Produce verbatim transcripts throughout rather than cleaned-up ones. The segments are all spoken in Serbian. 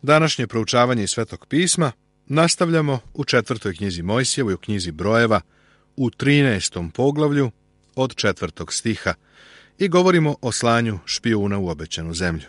Današnje proučavanje iz Svetog pisma nastavljamo u četvrtoj knjizi Mojsijevoj, u knjizi Brojeva, u trinaestom poglavlju od četvrtog stiha i govorimo o slanju špijuna u obećanu zemlju.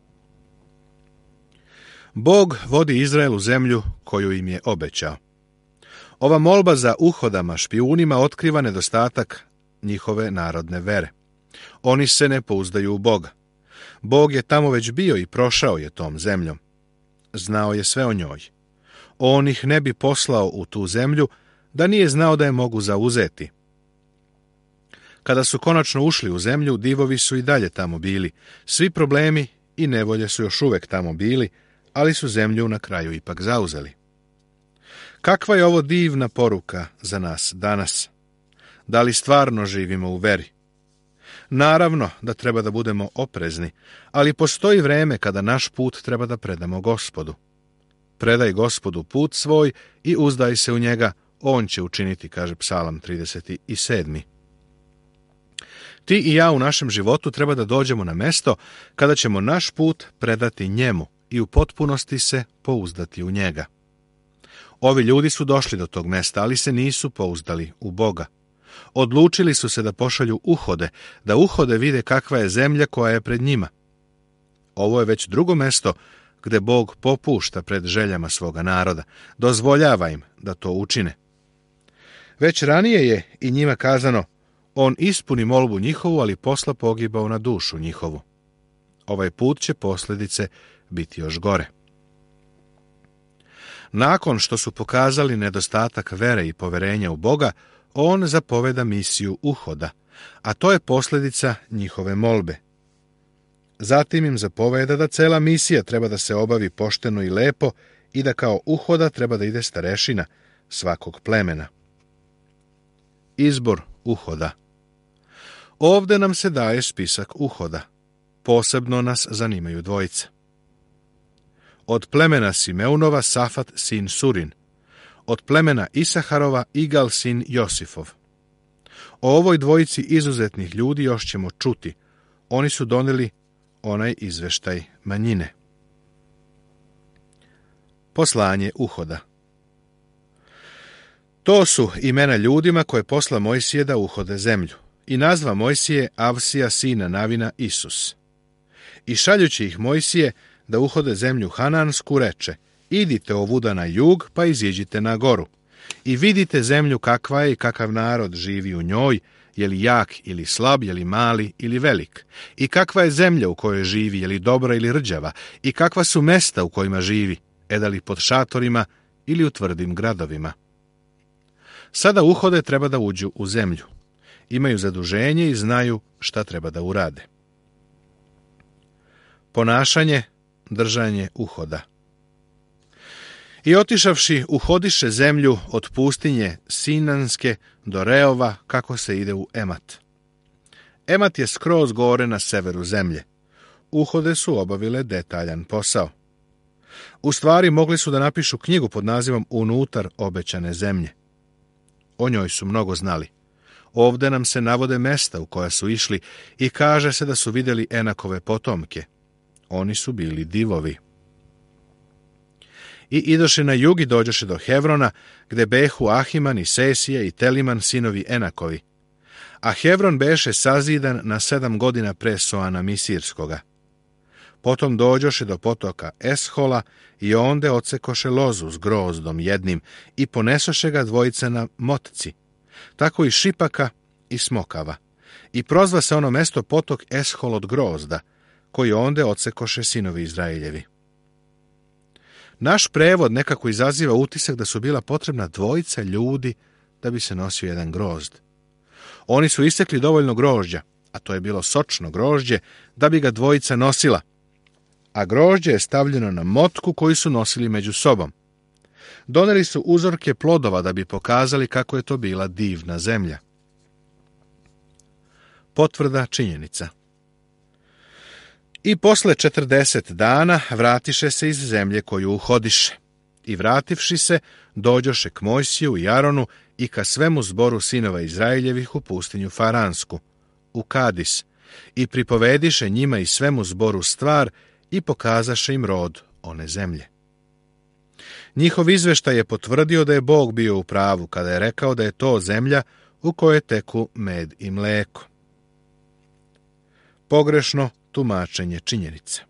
Bog vodi Izrael u zemlju koju im je obećao. Ova molba za uhodama špijunima otkriva nedostatak njihove narodne vere. Oni se ne pouzdaju u Boga. Bog je tamo već bio i prošao je tom zemljom. Znao je sve o njoj. On ih ne bi poslao u tu zemlju da nije znao da je mogu zauzeti. Kada su konačno ušli u zemlju, divovi su i dalje tamo bili. Svi problemi i nevolje su još uvek tamo bili, ali su zemlju na kraju ipak zauzeli. Kakva je ovo divna poruka za nas danas? Da li stvarno živimo u veri? Naravno da treba da budemo oprezni, ali postoji vreme kada naš put treba da predamo Gospodu. Predaj Gospodu put svoj i uzdaj se u njega, on će učiniti, kaže Psalam trideset sedam. Ti i ja u našem životu treba da dođemo na mesto kada ćemo naš put predati njemu i u potpunosti se pouzdati u njega. Ovi ljudi su došli do tog mesta, ali se nisu pouzdali u Boga. Odlučili su se da pošalju uhode, da uhode vide kakva je zemlja koja je pred njima. Ovo je već drugo mesto gde Bog popušta pred željama svoga naroda, dozvoljava im da to učine. Već ranije je i njima kazano, on ispuni molbu njihovu, ali posla pogibao na dušu njihovu. Ovaj put će posljedice biti još gore. Nakon što su pokazali nedostatak vere i poverenja u Boga, on zapoveda misiju uhoda, a to je posljedica njihove molbe. Zatim im zapoveda da cela misija treba da se obavi pošteno i lepo i da kao uhoda treba da ide starešina svakog plemena. Izbor uhoda. Ovde nam se daje spisak uhoda. Posebno nas zanimaju dvojice. Od plemena Simeunova Safat sin Surin, od plemena Isaharova Igal sin Josifov. O ovoj dvojici izuzetnih ljudi još ćemo čuti. Oni su doneli onaj izveštaj manjine. Poslanje uhoda. To su imena ljudima koje posla Mojsije da uhode zemlju. I nazva Mojsije Avsija sina Navina Isus. I šaljući ih Mojsije da uhode zemlju Hanansku, reče, idite ovuda na jug, pa iziđite na goru. I vidite zemlju kakva je i kakav narod živi u njoj, je li jak ili slab, je li mali ili velik. I kakva je zemlja u kojoj živi, je li dobra ili rđava. I kakva su mesta u kojima živi, e da li pod šatorima ili u tvrdim gradovima. Sada uhode treba da uđu u zemlju. Imaju zaduženje i znaju šta treba da urade. Ponašanje, držanje uhoda. I otišavši uhodiše zemlju od pustinje Sinanske do Reova, kako se ide u Emat. Emat je skroz gore na severu zemlje. Uhode su obavile detaljan posao. U stvari mogli su da napišu knjigu pod nazivom Unutar obećane zemlje. O njoj su mnogo znali. Ovde nam se navode mesta u koja su išli i kaže se da su vidjeli Enakove potomke. Oni su bili divovi. I idoše na jug i dođoše do Hevrona, gde behu Ahiman i Sesije i Teliman sinovi Enakovi. A Hevron beše sazidan na sedam godina pre Soana Misirskoga. Potom dođoše do potoka Eshola i onde odsekoše lozu s grozdom jednim i ponesoše ga dvojica na motci, tako i šipaka i smokava. I prozva se ono mesto potok Eshol od grozda, koji onde odsekoše sinovi Izraeljevi. Naš prevod nekako izaziva utisak da su bila potrebna dvojica ljudi da bi se nosio jedan grozd. Oni su isekli dovoljno grožđa, a to je bilo sočno grožđe, da bi ga dvojica nosila, a grožđe je stavljeno na motku koju su nosili među sobom. Doneli su uzorke plodova da bi pokazali kako je to bila divna zemlja. Potvrda činjenica. I posle četrdeset dana vratiše se iz zemlje koju uhodiše. I vrativši se, dođoše k Mojsiju i Aronu i ka svemu zboru sinova Izraeljevih u pustinju Faransku, u Kadis, i pripovediše njima i svemu zboru stvar i pokazaše im rod one zemlje. Njihov izveštaj je potvrdio da je Bog bio u pravu kada je rekao da je to zemlja u kojoj teku med i mleko. Pogrešno tumačenje činjenica.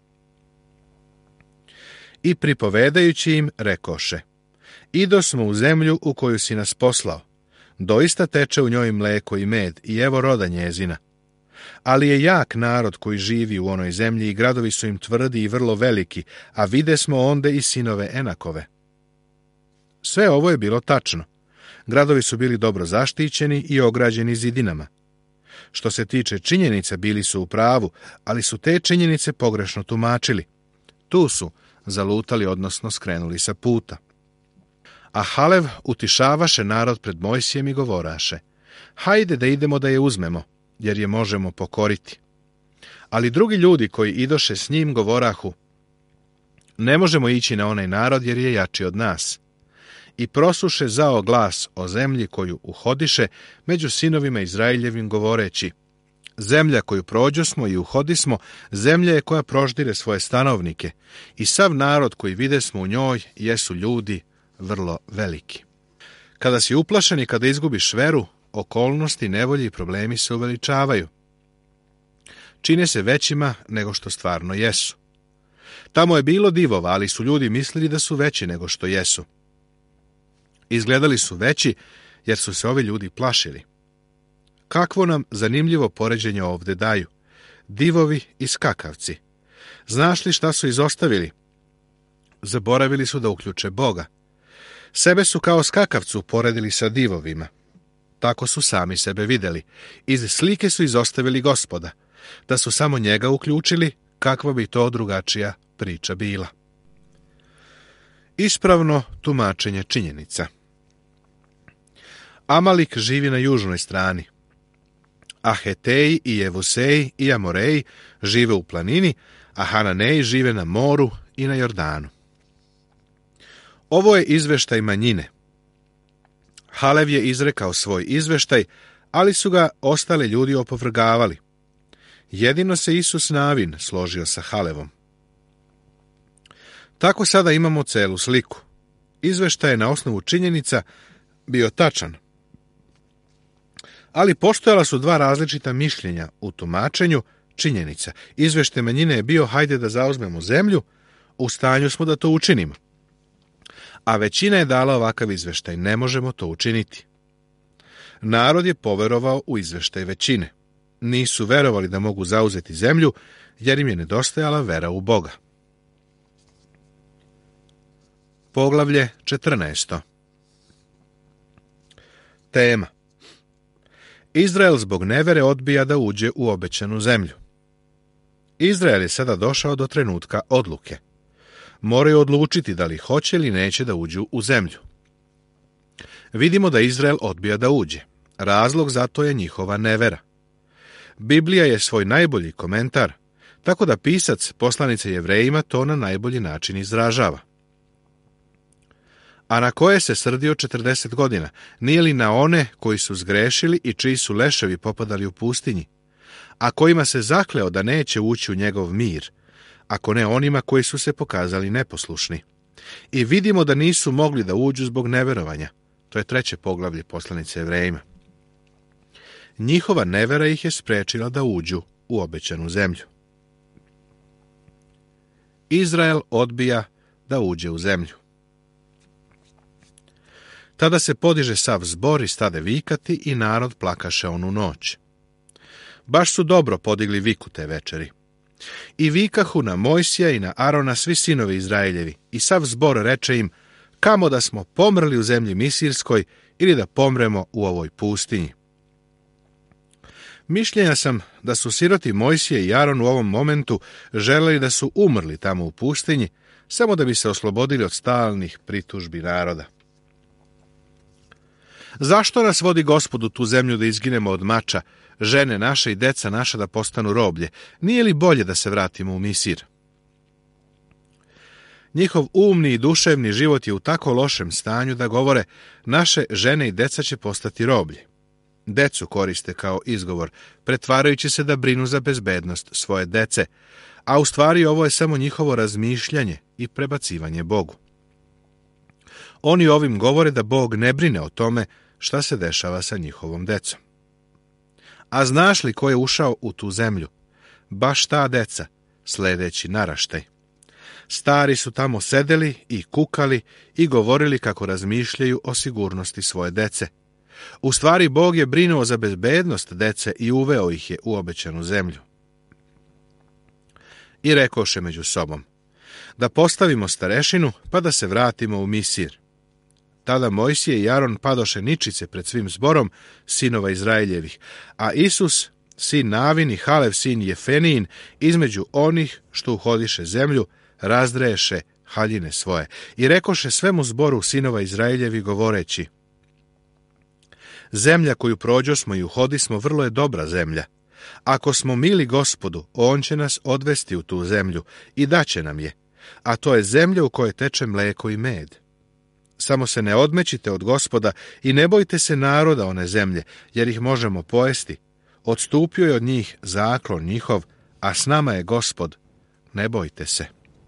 I pripovedajući im rekoše: Ido smo u zemlju u koju si nas poslao. Doista teče u njoj mleko i med, i evo roda njezina. Ali je jak narod koji živi u onoj zemlji i gradovi su im tvrdi i vrlo veliki, a vide smo onde i sinove Enakove. Sve ovo je bilo tačno. Gradovi su bili dobro zaštićeni i ograđeni zidinama. Što se tiče činjenica, bili su u pravu, ali su te činjenice pogrešno tumačili. Tu su zalutali, odnosno skrenuli sa puta. A Halev utišavaše narod pred Mojsijem i govoraše: Hajde da idemo da je uzmemo, jer je možemo pokoriti. Ali drugi ljudi koji idoše s njim govorahu: Ne možemo ići na onaj narod, jer je jači od nas. I prosuše zao glas o zemlji koju uhodiše među sinovima Izraeljevim govoreći: Zemlja koju prođosmo i uhodismo, zemlja je koja proždire svoje stanovnike, i sav narod koji videsmo u njoj jesu ljudi vrlo veliki. Kada si uplašen i kada izgubiš veru, okolnosti, nevolje i problemi se uveličavaju. Čine se većima nego što stvarno jesu. Tamo je bilo divova, ali su ljudi mislili da su veći nego što jesu. Izgledali su veći, jer su se ovi ljudi plašili. Kakvo nam zanimljivo poređenje ovde daju. Divovi i skakavci. Znaš li šta su izostavili? Zaboravili su da uključe Boga. Sebe su kao skakavcu poredili sa divovima. Tako su sami sebe videli. Iz slike su izostavili Gospoda. Da su samo njega uključili, kakva bi to drugačija priča bila. Ispravno tumačenje činjenica. Amalik živi na južnoj strani. A Heteji i Jevuseji i Amoreji žive u planini, a Hananeji žive na moru i na Jordanu. Ovo je izveštaj manjine. Halev je izrekao svoj izveštaj, ali su ga ostali ljudi opovrgavali. Jedino se Isus Navin složio sa Halevom. Tako sada imamo celu sliku. Izveštaj je na osnovu činjenica bio tačan. Ali postojala su dva različita mišljenja u tumačenju činjenica. Izveštaj manjine je bio: hajde da zauzmemo zemlju, u stanju smo da to učinimo. A većina je dala ovakav izveštaj: ne možemo to učiniti. Narod je poverovao u izveštaj većine. Nisu verovali da mogu zauzeti zemlju, jer im je nedostajala vera u Boga. Poglavlje četrnaesto. Tema: Izrael zbog nevere odbija da uđe u obećanu zemlju. Izrael je sada došao do trenutka odluke. Moraju odlučiti da li hoće ili neće da uđu u zemlju. Vidimo da Izrael odbija da uđe. Razlog za to je njihova nevera. Biblija je svoj najbolji komentar, tako da pisac poslanice Jevrejima to na najbolji način izražava. A na koje se srdio četrdeset godina? Nije li na one koji su zgrešili i čiji su leševi popadali u pustinji, a kojima se zakleo da neće ući u njegov mir, ako ne onima koji su se pokazali neposlušni? I vidimo da nisu mogli da uđu zbog neverovanja. To je treće poglavlje poslanice Jevrejima. Njihova nevera ih je sprečila da uđu u obećanu zemlju. Izrael odbija da uđe u zemlju. Tada se podiže sav zbor i stade vikati i narod plakaše onu noć. Baš su dobro podigli viku te večeri. I vikahu na Mojsija i na Arona svi sinovi Izraeljevi, i sav zbor reče im: kamo da smo pomrli u zemlji Misirskoj ili da pomremo u ovoj pustinji. Mišljenja sam da su siroti Mojsije i Aron u ovom momentu želeli da su umrli tamo u pustinji, samo da bi se oslobodili od stalnih pritužbi naroda. Zašto nas vodi Gospod u tu zemlju da izginemo od mača, žene naše i deca naša da postanu roblje? Nije li bolje da se vratimo u Misir? Njihov umni i duševni život je u tako lošem stanju da govore: naše žene i deca će postati roblje. Decu koriste kao izgovor, pretvarajući se da brinu za bezbednost svoje dece, a u stvari ovo je samo njihovo razmišljanje i prebacivanje Bogu. Oni ovim govore da Bog ne brine o tome šta se dešava sa njihovom decom. A znaš li ko je ušao u tu zemlju? Baš ta deca, sledeći naraštaj. Stari su tamo sedeli i kukali i govorili kako razmišljaju o sigurnosti svoje dece. U stvari, Bog je brinuo za bezbednost dece i uveo ih je u obećanu zemlju. I rekoše među sobom, da postavimo starešinu, pa da se vratimo u Misir. Tada Mojsije i Aron padoše ničice pred svim zborom sinova Izraeljevih, a Isus, sin Navin i Halev, sin Jefenijin, između onih što uhodiše zemlju, razdreše haljine svoje. I rekoše svemu zboru sinova Izraeljevi govoreći, zemlja koju prođosmo i uhodismo vrlo je dobra zemlja. Ako smo mili Gospodu, on će nas odvesti u tu zemlju i daće nam je, a to je zemlja u kojoj teče mleko i med. Samo se ne odmećite od Gospoda i ne bojte se naroda one zemlje, jer ih možemo pojesti. Odstupio je od njih zaklon njihov, a s nama je Gospod, ne bojte se.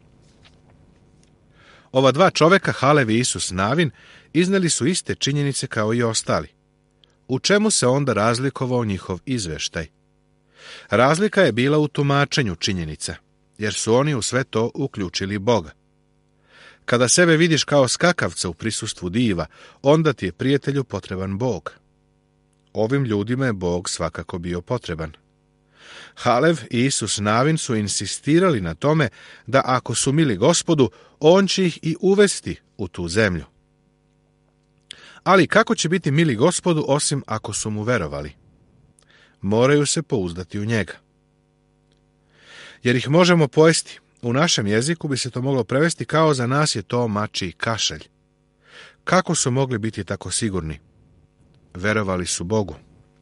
Ova dva čoveka, Halev i Isus Navin, izneli su iste činjenice kao i ostali. U čemu se onda razlikovao njihov izveštaj? Razlika je bila u tumačenju činjenica, jer su oni u sve to uključili Boga. Kada sebe vidiš kao skakavca u prisustvu diva, onda ti je, prijatelju, potreban Bog. Ovim ljudima je Bog svakako bio potreban. Halev i Isus Navin su insistirali na tome da ako su mili Gospodu, on će ih i uvesti u tu zemlju. Ali kako će biti mili Gospodu osim ako su mu verovali? Moraju se pouzdati u njega. Jer ih možemo pojesti. U našem jeziku bi se to moglo prevesti kao za nas je to mačji kašalj. Kako su mogli biti tako sigurni? Verovali su Bogu.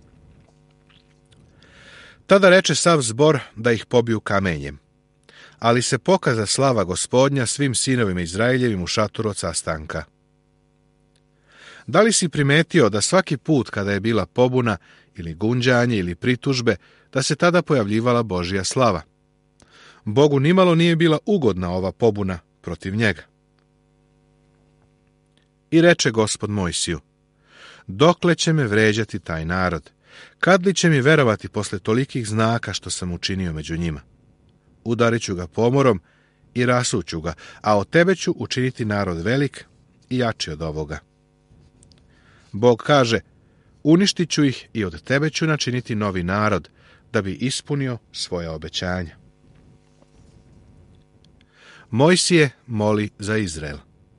Tada reče sav zbor da ih pobiju kamenjem. Ali se pokaza slava Gospodnja svim sinovima Izraeljevim u šatoru od sastanka. Da li si primetio da svaki put kada je bila pobuna ili gunđanje ili pritužbe, da se tada pojavljivala Božja slava? Bogu nimalo nije bila ugodna ova pobuna protiv njega. I reče Gospod Mojsiju, dokle će me vređati taj narod? Kad li će mi verovati posle tolikih znaka što sam učinio među njima? Udarit ću ga pomorom i rasuću ga, a od tebe ću učiniti narod velik i jači od ovoga. Bog kaže, uništit ću ih i od tebe ću načiniti novi narod, da bi ispunio svoje obećanja. Mojsije moli za Izrael.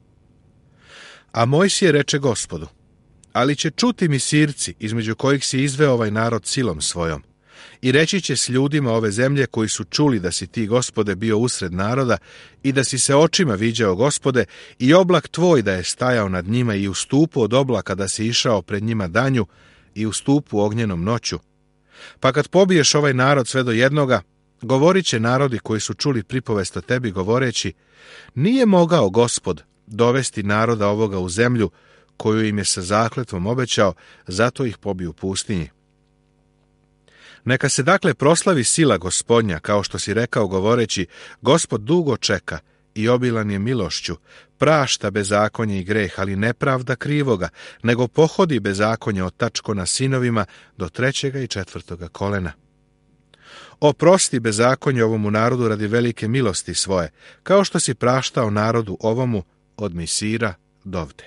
A Mojsije reče Gospodu, ali će čuti Misirci, između kojih si izveo ovaj narod silom svojom, i reći će s ljudima ove zemlje koji su čuli da si ti, Gospode, bio usred naroda i da si se očima viđao, Gospode, i oblak tvoj da je stajao nad njima i u stupu od oblaka da si išao pred njima danju i u stupu ognjenom noću. Pa kad pobiješ ovaj narod sve do jednoga, govorit će narodi koji su čuli pripovest o tebi, govoreći, nije mogao Gospod dovesti naroda ovoga u zemlju koju im je sa zakletvom obećao, zato ih pobiju u pustinji. Neka se dakle proslavi sila Gospodnja, kao što si rekao govoreći, Gospod dugo čeka i obilan je milošću, prašta bezakonje i greh, ali ne pravda krivoga, nego pohodi bezakonje od tačkona sinovima do trećega i četvrtoga kolena. Oprosti bezakonje ovomu narodu radi velike milosti svoje, kao što si praštao narodu ovomu od Misira dovde.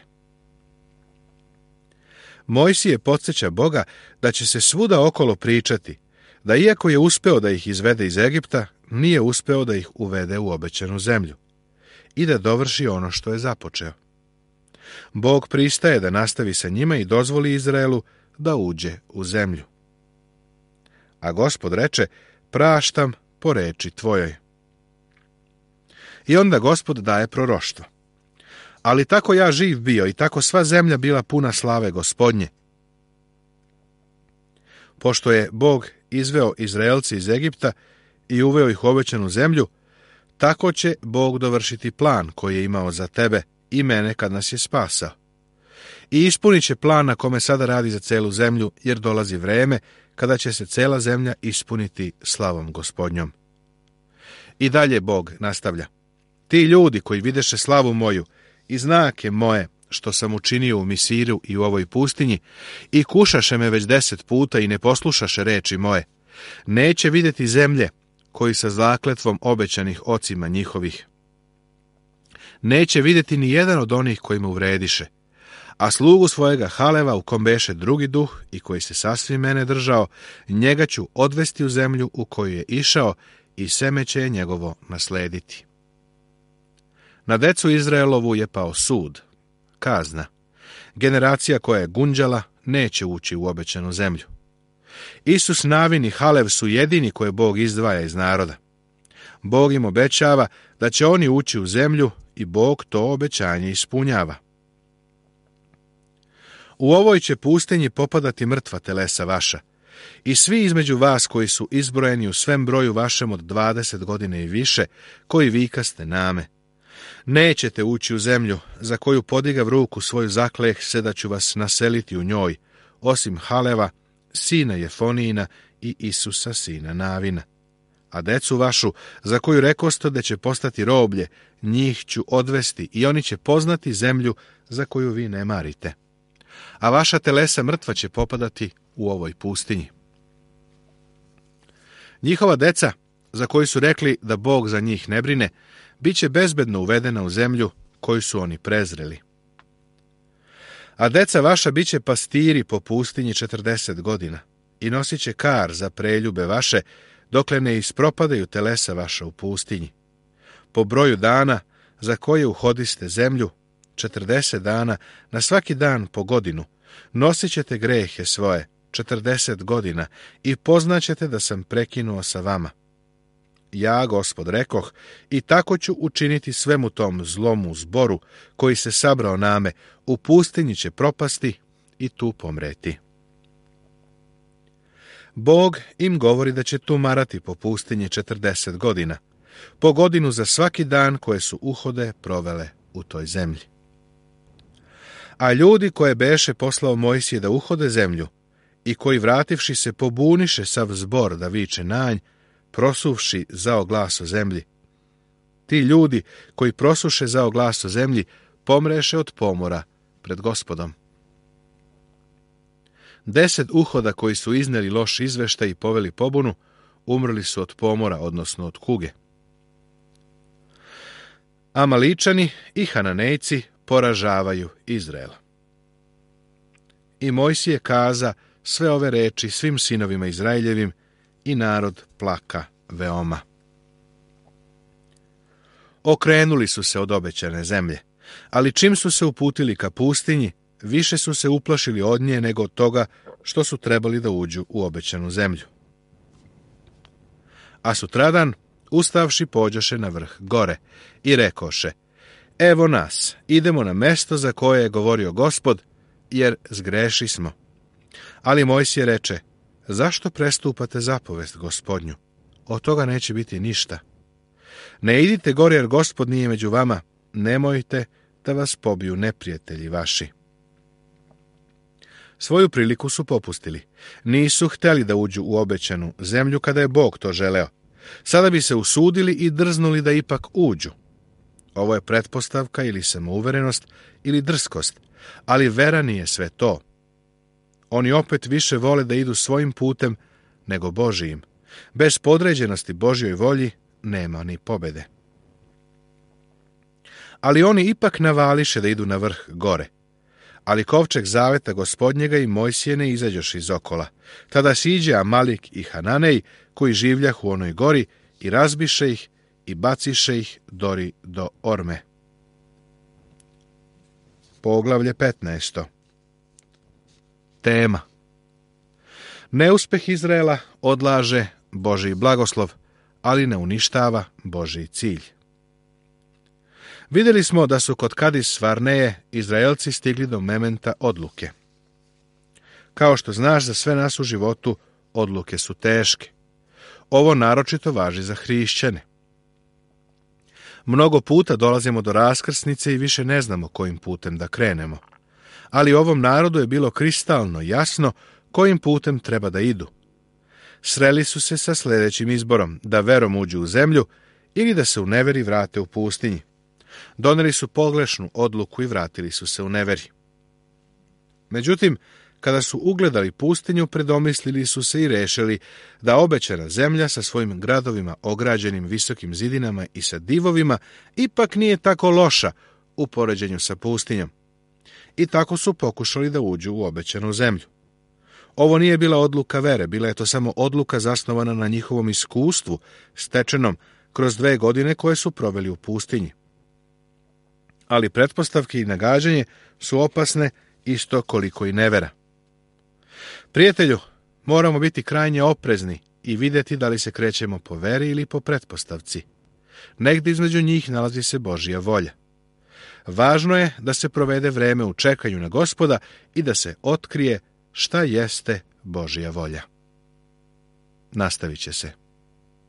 Mojsije podsjeća Boga da će se svuda okolo pričati, da iako je uspeo da ih izvede iz Egipta, nije uspeo da ih uvede u obećanu zemlju i da dovrši ono što je započeo. Bog pristaje da nastavi sa njima i dozvoli Izraelu da uđe u zemlju. A Gospod reče, praštam po reči tvojoj. I onda Gospod daje proroštvo. Ali tako ja živ bio i tako sva zemlja bila puna slave Gospodnje. Pošto je Bog izveo Izraelci iz Egipta i uveo ih u obećanu zemlju, tako će Bog dovršiti plan koji je imao za tebe i mene kad nas je spasao. i ispunit će plan na kome sada radi za celu zemlju, jer dolazi vreme kada će se cela zemlja ispuniti slavom Gospodnjom. I dalje Bog nastavlja. Ti ljudi koji videše slavu moju i znake moje što sam učinio u Misiru i u ovoj pustinji i kušaše me već deset puta i ne poslušaše reči moje, neće vidjeti zemlje koji sa zakletvom obećanih ocima njihovih. Neće vidjeti ni jedan od onih koji me uvrediše, a slugu svojega Haleva u kom beše drugi duh i koji se sasvim mene držao, njega ću odvesti u zemlju u koju je išao i seme će je njegovo naslediti. Na decu Izraelovu je pao sud, kazna. Generacija koja je gunđala neće ući u obećanu zemlju. Isus, Navin i Halev su jedini koje Bog izdvaja iz naroda. Bog im obećava da će oni ući u zemlju i Bog to obećanje ispunjava. U ovoj će pustinji popadati mrtva telesa vaša, i svi između vas koji su izbrojeni u svem broju vašem od dvadeset godina i više, koji vikaste name. Nećete ući u zemlju za koju podigav ruku svoju zakleh se da ću vas naseliti u njoj, osim Haleva, sina Jefonijina i Isusa, sina Navina. A decu vašu, za koju rekosto da će postati roblje, njih ću odvesti i oni će poznati zemlju za koju vi ne marite. A vaša telesa mrtva će popadati u ovoj pustinji. Njihova deca, za koju su rekli da Bog za njih ne brine, bit će bezbedno uvedena u zemlju koju su oni prezreli. A deca vaša bit će pastiri po pustinji četrdeset godina i nosit će kar za preljube vaše, dokle ne ispropadaju telesa vaša u pustinji. Po broju dana za koje uhodiste zemlju, četrdeset dana, na svaki dan po godinu, nosit ćete grehe svoje, četrdeset godina, i poznaćete da sam prekinuo sa vama. Ja, Gospod, rekoh, i tako ću učiniti svemu tom zlomu zboru koji se sabrao name, u pustinji će propasti i tu pomreti. Bog im govori da će tumarati po pustinji četrdeset godina, po godinu za svaki dan koje su uhode provele u toj zemlji. A ljudi koje beše poslao Mojsije da uhode zemlju, i koji vrativši se pobuniše sav zbor da viče nanj, prosuvši zao glas o zemlji. Ti ljudi koji prosuše zao glas o zemlji, pomreše od pomora pred Gospodom. Deset uhoda koji su izneli loš izveštaj i poveli pobunu, umrli su od pomora, odnosno od kuge. Amaličani i Hananejci poražavaju Izrael. I Mojsije kaza sve ove reči svim sinovima Izraeljevim, i narod plaka veoma. Okrenuli su se od obećane zemlje, ali čim su se uputili ka pustinji, više su se uplašili od nje nego od toga što su trebali da uđu u obećanu zemlju. A sutradan, ustavši, pođoše na vrh gore i rekoše: evo nas, idemo na mesto za koje je govorio Gospod, jer zgreši smo. Ali Mojsije reče: zašto prestupate zapovest Gospodnju? Od toga neće biti ništa. Ne idite gore, jer Gospod nije među vama, nemojte da vas pobiju neprijatelji vaši. Svoju priliku su popustili. Nisu hteli da uđu u obećanu zemlju kada je Bog to želeo. Sada bi se usudili i drznuli da ipak uđu. Ovo je pretpostavka ili samouverenost ili drskost, ali vera nije sve to. Oni opet više vole da idu svojim putem nego Božijim. Bez podređenosti Božjoj volji nema ni pobede. Ali oni ipak navališe da idu na vrh gore. Ali kovčeg zaveta Gospodnjega i Mojsije ne izađoš iz okola. Tada siđe Amalik i Hananej, koji življah u onoj gori, i razbiše ih i baciše ih dori do Orme. Poglavlje petnaesto. Tema. Neuspeh Izraela odlaže Božji blagoslov, ali ne uništava Božji cilj. Vidjeli smo da su kod Kadis Varneje Izraelci stigli do mementa odluke. Kao što znaš, za sve nas u životu odluke su teške. Ovo naročito važi za hrišćane. Mnogo puta dolazimo do raskrsnice i više ne znamo kojim putem da krenemo. ali ovom narodu je bilo kristalno jasno kojim putem treba da idu. Sreli su se sa sljedećim izborom, da verom uđu u zemlju ili da se u neveri vrate u pustinji. Doneli su pogrešnu odluku i vratili su se u neveri. Međutim, kada su ugledali pustinju, predomislili su se i rešili da obećana zemlja sa svojim gradovima ograđenim visokim zidinama i sa divovima ipak nije tako loša u poređenju sa pustinjom. I tako su pokušali da uđu u obećanu zemlju. Ovo nije bila odluka vere, bila je to samo odluka zasnovana na njihovom iskustvu, stečenom kroz dve godine koje su proveli u pustinji. Ali pretpostavke i nagađanje su opasne isto koliko i nevera. Prijatelju, moramo biti krajnje oprezni i vidjeti da li se krećemo po veri ili po pretpostavci. Negdje između njih nalazi se Božja volja. Važno je da se provede vreme u čekanju na Gospoda i da se otkrije šta jeste Božja volja. Nastavit će se.